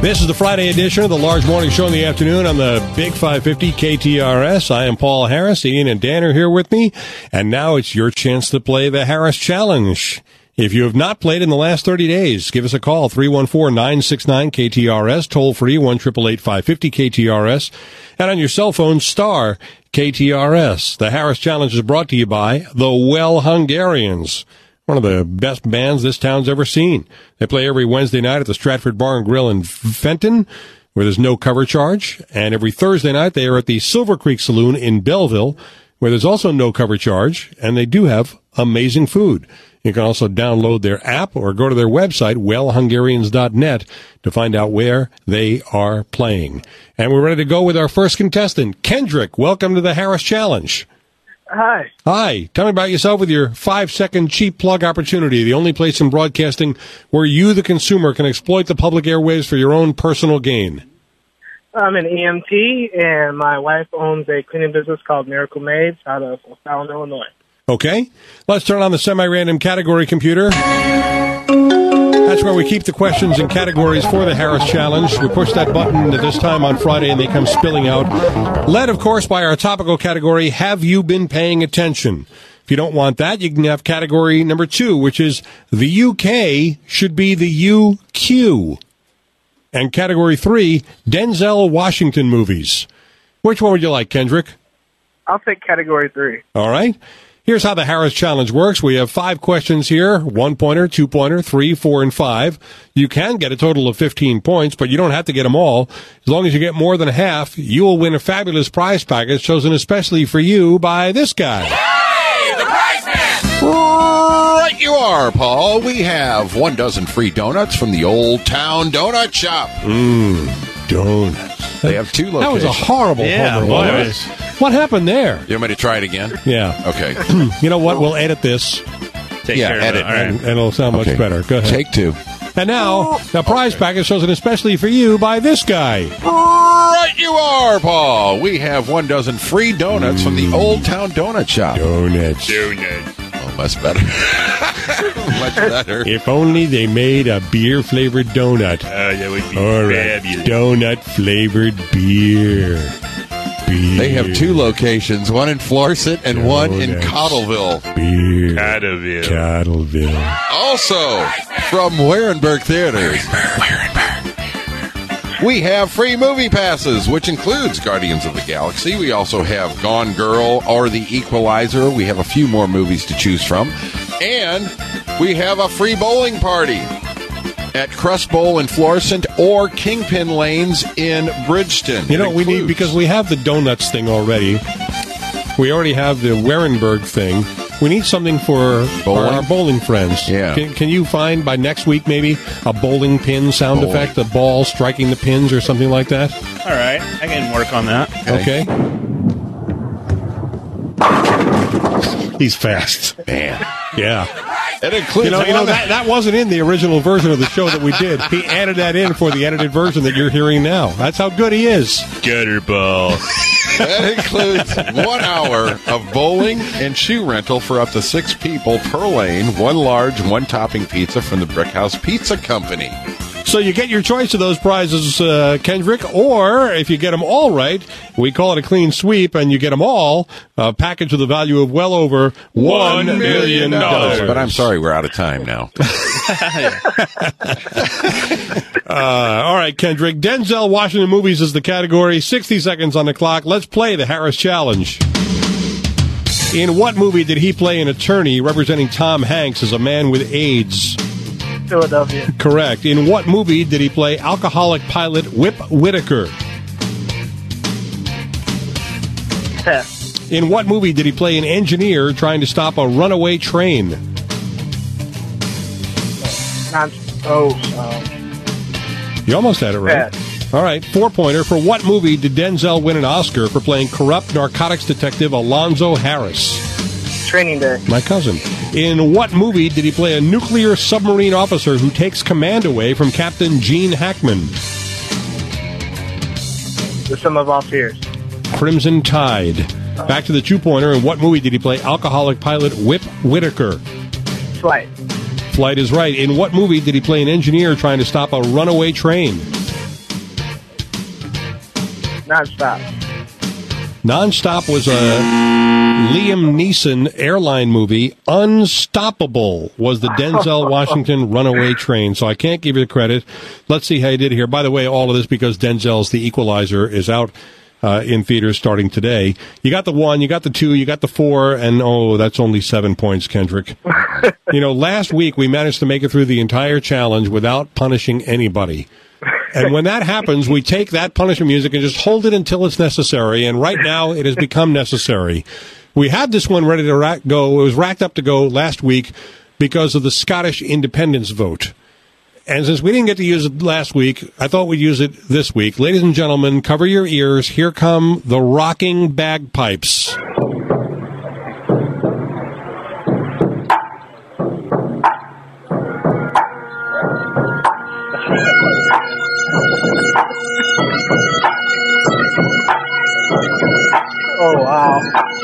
This is the Friday edition of the Large Morning Show in the afternoon on the Big 550 KTRS. I am Paul Harris. Ian and Dan are here with me. And now it's your chance to play the Harris Challenge. If you have not played in the last 30 days, give us a call, 314-969-KTRS, toll free, 1-888-550-KTRS, and on your cell phone, star KTRS. The Harris Challenge is brought to you by the Well Hungarians, one of the best bands this town's ever seen. They play every Wednesday night at the Stratford Bar and Grill in Fenton, where there's no cover charge, and every Thursday night they are at the Silver Creek Saloon in Belleville, where there's also no cover charge, and they do have amazing food. You can also download their app or go to their website, wellhungarians.net, to find out where they are playing. And we're ready to go with our first contestant, Kendrick. Welcome to the Harris Challenge. Hi. Hi. Tell me about yourself with your 5-second cheap plug opportunity, the only place in broadcasting where you, the consumer, can exploit the public airwaves for your own personal gain. I'm an EMT, and my wife owns a cleaning business called Miracle Maids out of O'Fallon, Illinois. Okay. Let's turn on the semi-random category computer. That's where we keep the questions and categories for the Harris Challenge. We push that button at this time on Friday, and they come spilling out. Led, of course, by our topical category, Have You Been Paying Attention? If you don't want that, you can have category number 2, which is the UK should be the UQ. And category 3, Denzel Washington movies. Which one would you like, Kendrick? I'll take category 3. All right. Here's how the Harris Challenge works. We have 5 questions here, 1-pointer, 2-pointer, 3, 4, and 5. You can get a total of 15 points, but you don't have to get them all. As long as you get more than half, you will win a fabulous prize package chosen especially for you by this guy. Hey, the prize man! Right you are, Paul. We have 1 dozen free donuts from the Old Town Donut Shop. Donuts. They have 2 locations. That was a horrible homer. Boy. What happened there? You want me to try it again? Yeah. Okay. You know what? We'll edit this, Take care edit. of it. All right. and it'll sound much Okay. better. Go ahead. Take 2. And now, the prize package chosen especially for you by this guy. Right you are, Paul. We have 1 dozen free donuts from the Old Town Donut Shop. Donuts. Oh, much better. Much better. If only they made a beer-flavored donut. That would be All right. fabulous. Donut-flavored beer. They have 2 locations, one in Florissant and one in Donuts. Cottleville. Beer. Cottleville. Also, from Warenberg Theaters, we have free movie passes, which includes Guardians of the Galaxy. We also have Gone Girl or The Equalizer. We have a few more movies to choose from. And we have a free bowling party at Crust Bowl in Florissant or Kingpin Lanes in Bridgeton. You know, It we need, includes- because we have the donuts thing already. We already have the Warenberg thing. We need something for Bowling? our bowling friends. Yeah. Can you find by next week maybe a bowling pin sound effect, a ball striking the pins or something like that? All right. I can work on that. Okay. He's fast. Man. Yeah. It includes You know that wasn't in the original version of the show that we did. He added that in for the edited version that you're hearing now. That's how good he is. Gutter ball. That includes 1 hour of bowling and shoe rental for up to 6 people per lane, 1 large, 1 topping pizza from the Brickhouse Pizza Company. So you get your choice of those prizes, Kendrick, or if you get them all right, we call it a clean sweep, and you get them all, a package with a value of well over $1 million. But I'm sorry, we're out of time now. All right, Kendrick. Denzel Washington movies is the category. 60 seconds on the clock. Let's play the Harris Challenge. In what movie did he play an attorney representing Tom Hanks as a man with AIDS? Philadelphia. Correct. In what movie did he play alcoholic pilot Whip Whitaker? Test. In what movie did he play an engineer trying to stop a runaway train? You almost had it right. Pass. All right, 4-pointer. For what movie did Denzel win an Oscar for playing corrupt narcotics detective Alonzo Harris? Training Day. My cousin. In what movie did he play a nuclear submarine officer who takes command away from Captain Gene Hackman? The Sum of All Fears. Crimson Tide. Back to the 2-pointer. In what movie did he play alcoholic pilot Whip Whitaker? Flight. Flight is right. In what movie did he play an engineer trying to stop a runaway train? Nonstop. Nonstop was a Liam Neeson airline movie. Unstoppable was the Denzel Washington Runaway Train. So I can't give you the credit. Let's see how you did here. By the way, all of this because Denzel's The Equalizer is out in theaters starting today. You got the 1, you got the 2, you got the 4, and that's only 7 points, Kendrick. Last week we managed to make it through the entire challenge without punishing anybody. And when that happens, we take that punishment music and just hold it until it's necessary. And right now, it has become necessary. We had this one ready to go. It was racked up to go last week because of the Scottish independence vote. And since we didn't get to use it last week, I thought we'd use it this week. Ladies and gentlemen, cover your ears. Here come the rocking bagpipes. Oh, wow.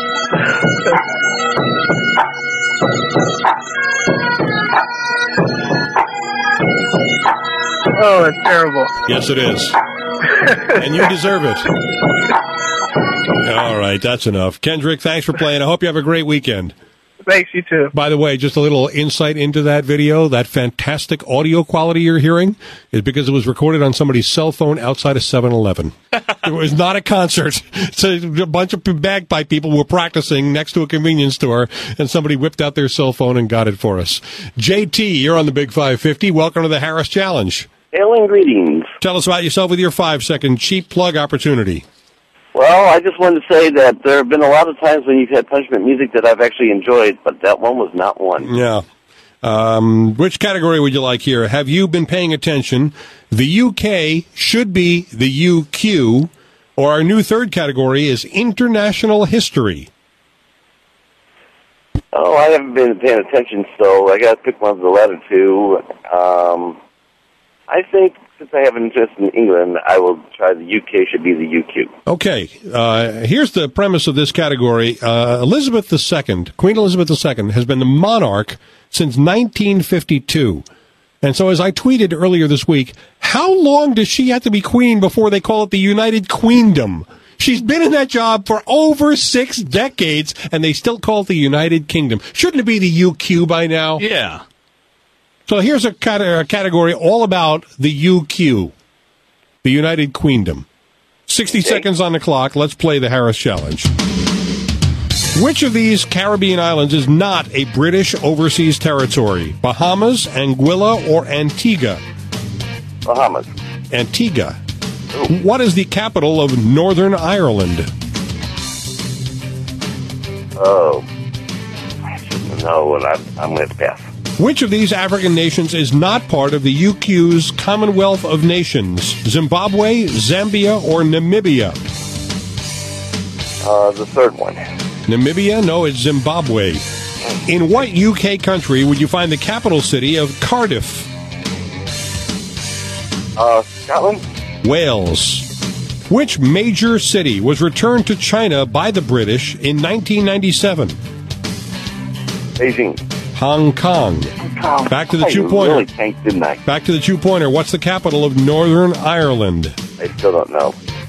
Oh, it's terrible. Yes, it is. And you deserve it. All right, that's enough. Kendrick, thanks for playing. I hope you have a great weekend. Thanks, you too. By the way, just a little insight into that video, that fantastic audio quality you're hearing is because it was recorded on somebody's cell phone outside of 7-Eleven. It was not a concert. It's a bunch of bagpipe people were practicing next to a convenience store, and somebody whipped out their cell phone and got it for us. JT, you're on the Big 550. Welcome to the Harris Challenge. Hail and greetings. Tell us about yourself with your 5-second cheap plug opportunity. Well, I just wanted to say that there have been a lot of times when you've had punishment music that I've actually enjoyed, but that one was not one. Yeah. Which category would you like here? Have you been paying attention? The UK should be the UQ, or our new third category is international history. Oh, I haven't been paying attention, so I got to pick one of the latter two. I think since I have an interest in England, I will try the UK should be the UQ. Okay, here's the premise of this category. Elizabeth II, Queen Elizabeth II, has been the monarch since 1952. And so as I tweeted earlier this week, how long does she have to be queen before they call it the United Queendom? She's been in that job for over 6 decades, and they still call it the United Kingdom. Shouldn't it be the UQ by now? Yeah. So here's a category all about the UQ, the United Queendom. 60 seconds on the clock. Let's play the Harris Challenge. Which of these Caribbean islands is not a British overseas territory? Bahamas, Anguilla, or Antigua? Bahamas. Antigua. What is the capital of Northern Ireland? Oh, I shouldn't know, and I'm going to pass. Which of these African nations is not part of the UQ's Commonwealth of Nations? Zimbabwe, Zambia, or Namibia? The third one. Namibia? No, it's Zimbabwe. In what UK country would you find the capital city of Cardiff? Scotland? Wales. Which major city was returned to China by the British in 1997? Beijing. Hong Kong. Back to the 2-pointer. Really tanked, didn't I? Back to the 2-pointer. What's the capital of Northern Ireland? I still don't know.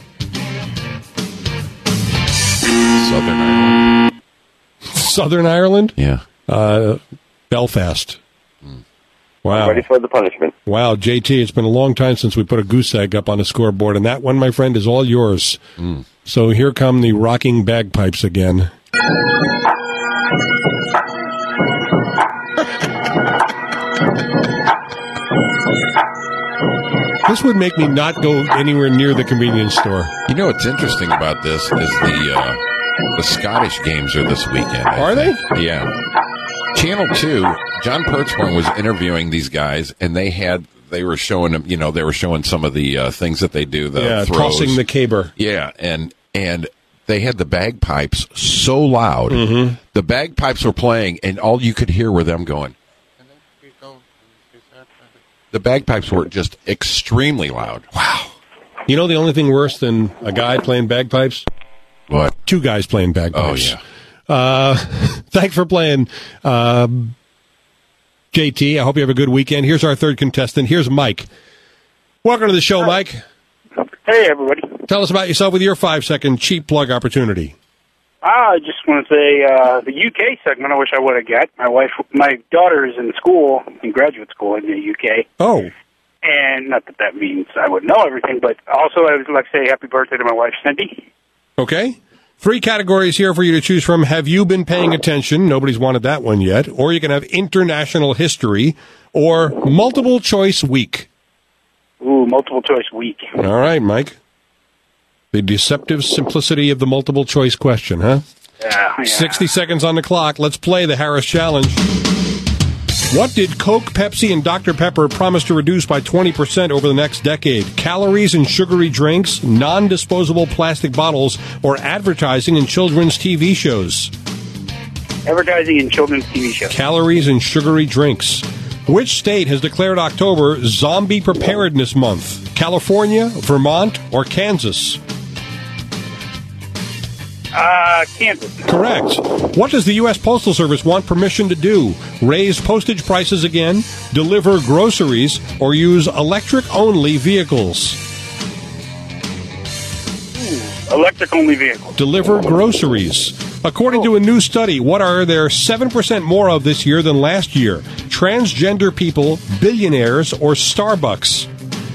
Southern Ireland. Southern Ireland? Yeah. Belfast. Wow. I'm ready for the punishment. Wow, JT, it's been a long time since we put a goose egg up on the scoreboard, and that one, my friend, is all yours. So here come the rocking bagpipes again. This would make me not go anywhere near the convenience store. You know what's interesting about this is the Scottish games are this weekend. Are they? Yeah. Channel 2, John Pertzborn was interviewing these guys, and they were showing them, they were showing some of the things that they do, the throws. Tossing the caber. Yeah, and they had the bagpipes so loud. Mm-hmm. The bagpipes were playing, and all you could hear were them going. The bagpipes were just extremely loud. Wow. You know the only thing worse than a guy playing bagpipes? What? 2 guys playing bagpipes. Oh, yeah. Thanks for playing, JT. I hope you have a good weekend. Here's our third contestant. Here's Mike. Welcome to the show, Mike. Hey, everybody. Tell us about yourself with your 5-second cheap plug opportunity. I just want to say the UK segment I wish I would have got. My daughter is in school, in graduate school in the UK. Oh. And not that means I would know everything, but also I would like to say happy birthday to my wife, Cindy. Okay. 3 categories here for you to choose from. Have you been paying attention? Nobody's wanted that one yet. Or you can have international history or multiple choice week. Ooh, multiple choice week. All right, Mike. The deceptive simplicity of the multiple choice question, huh? Yeah. 60 seconds on the clock. Let's play the Harris Challenge. What did Coke, Pepsi, and Dr. Pepper promise to reduce by 20% over the next decade? Calories in sugary drinks, non-disposable plastic bottles, or advertising in children's TV shows? Advertising in children's TV shows. Calories in sugary drinks. Which state has declared October Zombie Preparedness Month? California, Vermont, or Kansas? Kansas. Correct. What does the U.S. Postal Service want permission to do? Raise postage prices again, deliver groceries, or use electric-only vehicles? Electric-only vehicles. Deliver groceries. According to a new study, what are there 7% more of this year than last year? Transgender people, billionaires, or Starbucks?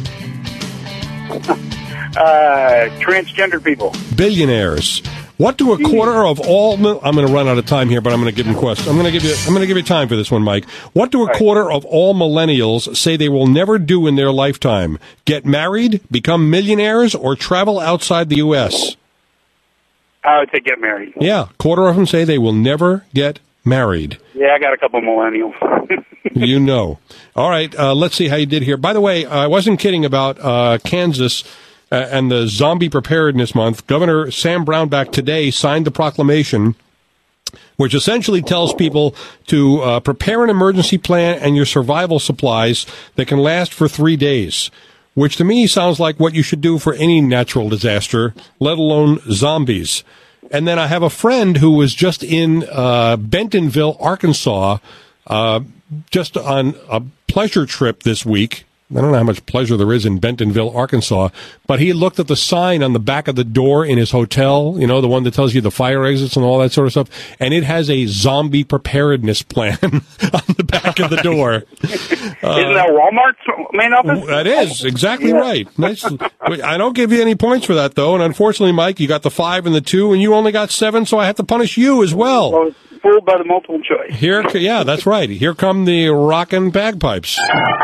Transgender people. Billionaires. What do a quarter of all? I'm going to run out of time here, but I'm going to give them questions. I'm going to give you time for this one, Mike. What do a quarter of all millennials say they will never do in their lifetime? Get married, become millionaires, or travel outside the U.S.? I would say get married. Yeah, quarter of them say they will never get married. Yeah, I got a couple millennials. You know. All right, let's see how you did here. By the way, I wasn't kidding about Kansas and the Zombie Preparedness Month. Governor Sam Brownback today signed the proclamation, which essentially tells people to prepare an emergency plan and your survival supplies that can last for 3 days, which to me sounds like what you should do for any natural disaster, let alone zombies. And then I have a friend who was just in Bentonville, Arkansas, just on a pleasure trip this week. I don't know how much pleasure there is in Bentonville, Arkansas, but he looked at the sign on the back of the door in his hotel, you know, the one that tells you the fire exits and all that sort of stuff, and it has a zombie preparedness plan on the back of the door. Isn't that Walmart's main office? That is, exactly right. Nice. I don't give you any points for that, though, and unfortunately, Mike, you got the 5 and the 2, and you only got 7, so I have to punish you as well. Well, fooled by the multiple choice. Yeah, that's right. Here come the rockin' bagpipes.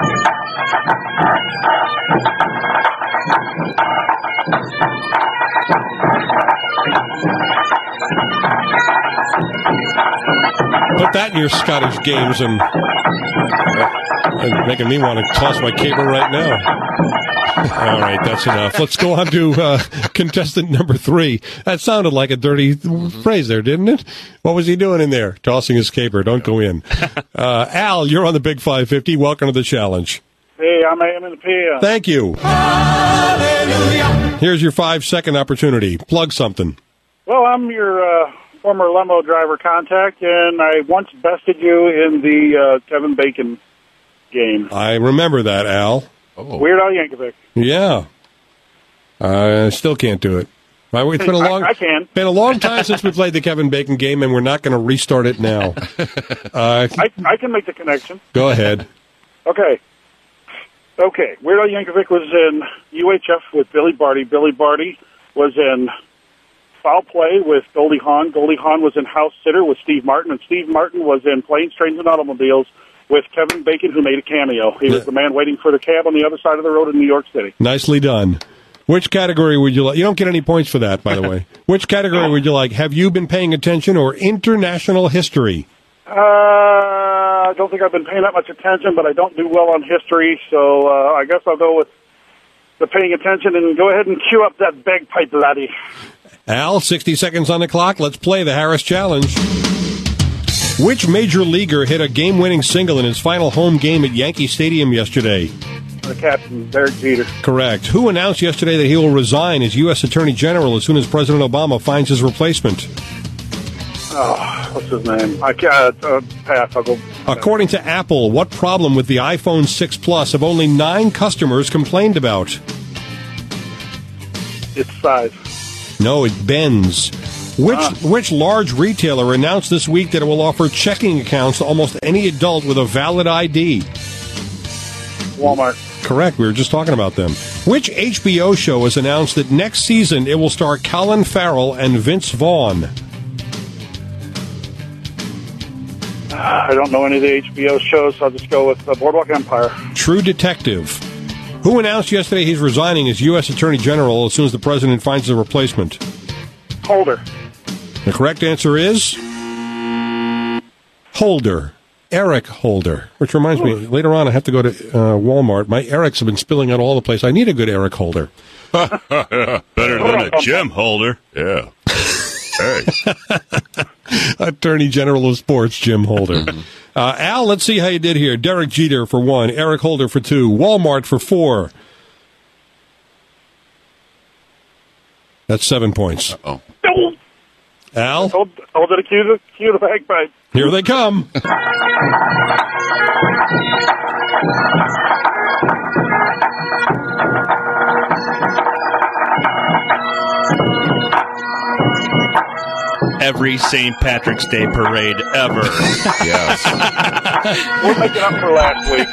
Put that in your Scottish games and making me want to toss my cable right now. All right, that's enough. Let's go on to contestant number 3. That sounded like a dirty phrase there, didn't it? What was he doing in there? Tossing his caper. Don't go in. Al, you're on the Big 550. Welcome to the challenge. Hey, I'm AM in the PM. Thank you. Hallelujah. Here's your 5-second opportunity. Plug something. Well, I'm your former limo driver contact, and I once bested you in the Kevin Bacon game. I remember that, Al. Oh. Weird Al Yankovic. Yeah. I still can't do it. It's been been a long time since we played the Kevin Bacon game, and we're not going to restart it now. I can make the connection. Go ahead. Okay. Weird Al Yankovic was in UHF with Billy Barty. Billy Barty was in Foul Play with Goldie Hawn. Goldie Hawn was in House Sitter with Steve Martin, and Steve Martin was in Planes, Trains, and Automobiles with Kevin Bacon, who made a cameo. He was the man waiting for the cab on the other side of the road in New York City. Nicely done. Which category would you like? You don't get any points for that, by the way. Which category would you like? Have you been paying attention or international history? I don't think I've been paying that much attention, but I don't do well on history, so I guess I'll go with the paying attention and go ahead and cue up that bagpipe, laddie. Al, 60 seconds on the clock. Let's play the Harris Challenge. Which major leaguer hit a game-winning single in his final home game at Yankee Stadium yesterday? The captain, Derek Jeter. Correct. Who announced yesterday that he will resign as U.S. Attorney General as soon as President Obama finds his replacement? Oh, what's his name? I can't pass. I'll go. According to Apple, what problem with the iPhone 6 Plus have only 9 customers complained about? its size. No, it bends. Which large retailer announced this week that it will offer checking accounts to almost any adult with a valid ID? Walmart. Correct. We were just talking about them. Which HBO show has announced that next season it will star Colin Farrell and Vince Vaughn? I don't know any of the HBO shows, so I'll just go with Boardwalk Empire. True Detective. Who announced yesterday he's resigning as U.S. Attorney General as soon as the president finds a replacement? Holder. The correct answer is Holder. Eric Holder. Which reminds me, later on I have to go to Walmart. My Erics have been spilling out all the place. I need a good Eric Holder. Better than a gem holder. Yeah. Hey. Attorney General of Sports, Jim Holder. Al, let's see how you did here. Derek Jeter for 1, Eric Holder for 2, Walmart for 4. That's 7 points. Uh-oh. Al? Told you to cue the bagpipe. Here they come. Every St. Patrick's Day parade ever. Yes. We'll make it up for last week.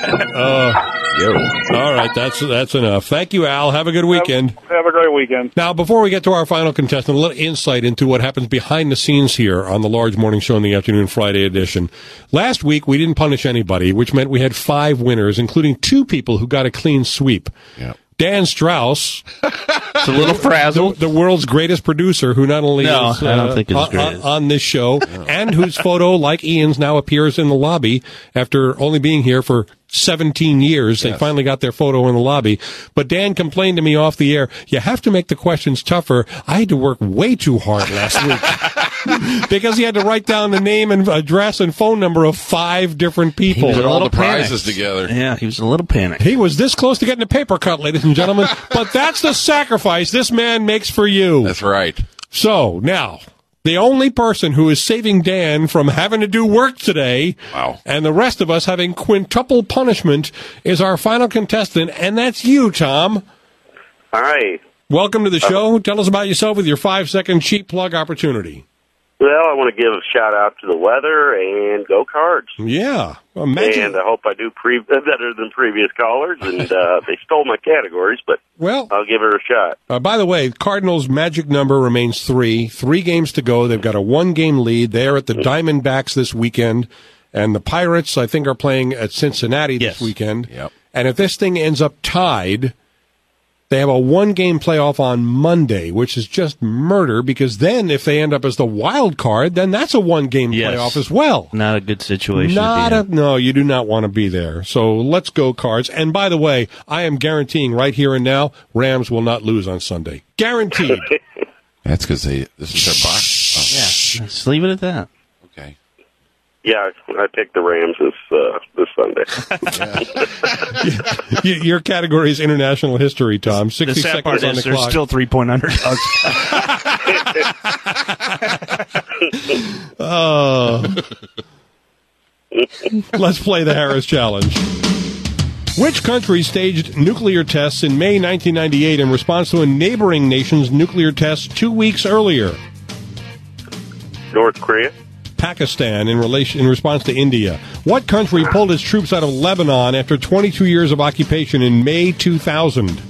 All right, that's enough. Thank you, Al. Have a good weekend. Have a great weekend. Now, before we get to our final contestant, a little insight into what happens behind the scenes here on the Large Morning Show in the Afternoon Friday edition. Last week, we didn't punish anybody, which meant we had 5 winners, including 2 people who got a clean sweep. Yep. Dan Strauss, It's a little frazzled. the world's greatest producer, who not only is I don't think it's great. on this show, and whose photo, like Ian's, now appears in the lobby after only being here for 17 years. They finally got their photo in the lobby. But Dan complained to me off the air, you have to make the questions tougher. I had to work way too hard last week. Because he had to write down the name and address and phone number of 5 different people. was Put a all the little prizes panicked. together. Yeah, he was a little panicked. He was this close to getting a paper cut, ladies and gentlemen. But that's the sacrifice this man makes for you. That's right. So, now, the only person who is saving Dan from having to do work today, and the rest of us having quintuple punishment, is our final contestant, and that's you, Tom. Hi. Welcome to the show. Tell us about yourself with your 5-second cheap plug opportunity. Well, I want to give a shout out to the weather and go Cards. Yeah. Imagine. And I hope I do better than previous callers. And they stole my categories, but Well, I'll give it a shot. by the way, Cardinals' magic number remains 3. 3 games to go. They've got a 1-game lead. They're at the Diamondbacks this weekend. And the Pirates, I think, are playing at Cincinnati this weekend. Yep. And if this thing ends up tied, they have a 1-game playoff on Monday, which is just murder, because then if they end up as the wild card, then that's a 1-game playoff as well. Not a good situation. No, you do not want to be there. So let's go Cards. And by the way, I am guaranteeing right here and now, Rams will not lose on Sunday. Guaranteed. That's because this is their box. Oh. Yeah, just leave it at that. Okay. Yeah, I picked the Rams this Sunday. Your category is international history, Tom. 60 The sad seconds part on is the they're clock. still 3-point underdogs. Let's play the Harris Challenge. Which country staged nuclear tests in May 1998 in response to a neighboring nation's nuclear tests 2 weeks earlier? North Korea. Pakistan in response to India. What country pulled its troops out of Lebanon after 22 years of occupation in May 2000?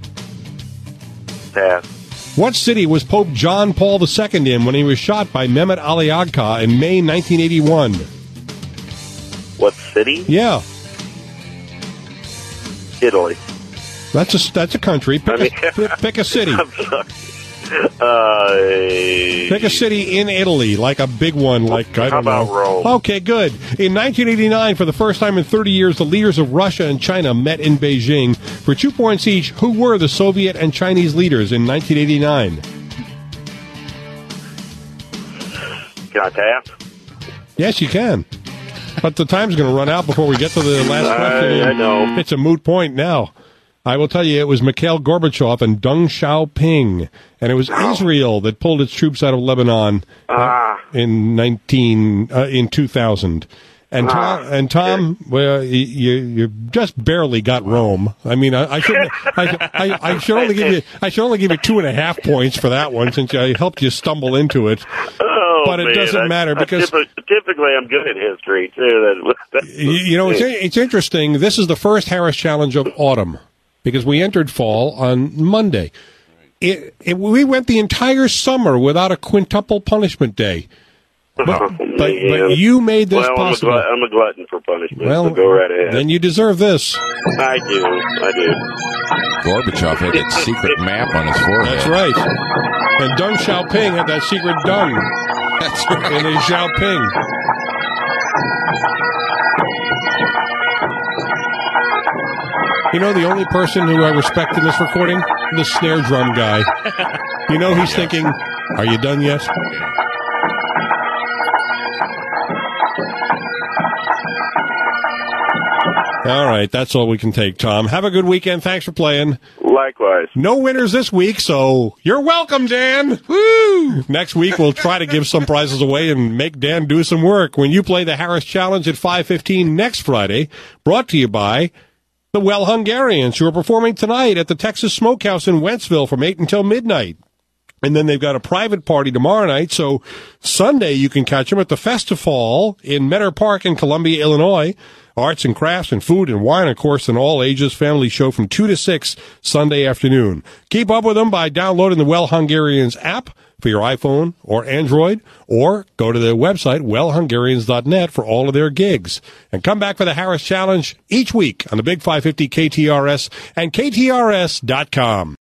Pass. What city was Pope John Paul II in when he was shot by Mehmet Ali Agca in May 1981? What city? Yeah, Italy. that's a country. Pick a city. I'm sorry. Pick a city in Italy, like a big one, like, I don't know. How about Rome? Okay, good. In 1989, for the first time in 30 years, the leaders of Russia and China met in Beijing. For 2 points each, who were the Soviet and Chinese leaders in 1989? Can I pass? Yes, you can. But the time's going to run out before we get to the last question. I know. It's a moot point now. I will tell you, it was Mikhail Gorbachev and Deng Xiaoping, and it was Israel that pulled its troops out of Lebanon in 2000. And Tom, well, you just barely got Rome. I mean, I should only give you 2.5 points for that one since I helped you stumble into it. Oh, but it doesn't matter because typically I'm good at history too. It's interesting. This is the first Harris Challenge of autumn because we entered fall on Monday. We went the entire summer without a quintuple punishment day. But you made this possible. I'm a glutton for punishment, well, so go right ahead. Then you deserve this. I do. Gorbachev had that secret map on his forehead. That's right. And Deng Xiaoping had that secret dung. That's right. In his Xiaoping. You know the only person who I respect in this recording? The snare drum guy. You know he's thinking, are you done yet? All right, that's all we can take, Tom. Have a good weekend. Thanks for playing. Likewise. No winners this week, so you're welcome, Dan. Woo! Next week, we'll try to give some prizes away and make Dan do some work when you play the Harris Challenge at 5:15 next Friday, brought to you by the Well Hungarians, who are performing tonight at the Texas Smokehouse in Wentzville from 8 until midnight. And then they've got a private party tomorrow night, so Sunday you can catch them at the Festival in Mentor Park in Columbia, Illinois. Arts and crafts and food and wine, of course, an all-ages family show from 2 to 6 Sunday afternoon. Keep up with them by downloading the Well Hungarians app for your iPhone or Android, or go to their website, wellhungarians.net, for all of their gigs. And come back for the Harris Challenge each week on the Big 550 KTRS and KTRS.com.